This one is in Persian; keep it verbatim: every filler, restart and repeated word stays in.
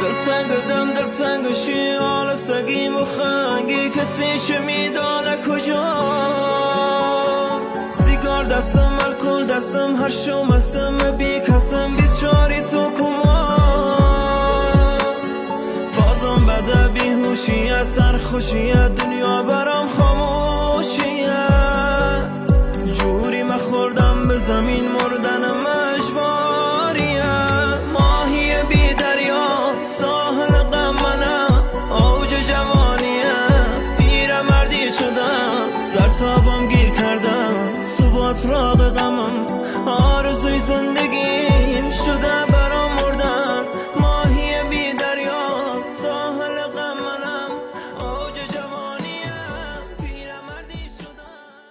دلتنگم دلتنگشی حال سگیم و خنگی کسی چه میدانه کجا سیگار دستم الکل دستم هر شومستم بی کسم بیچاری تو کما فازم بده بیهوشیه سرخوشیه دنیا برام خاموشیه جوری مخوردم به زمین مردنم اجباریه ماهی بی دریا ساحل غم منم اوج جوانیه پیر مردی شدم سرتابم گیر کردم ثبات را غمم آرزوی زندگی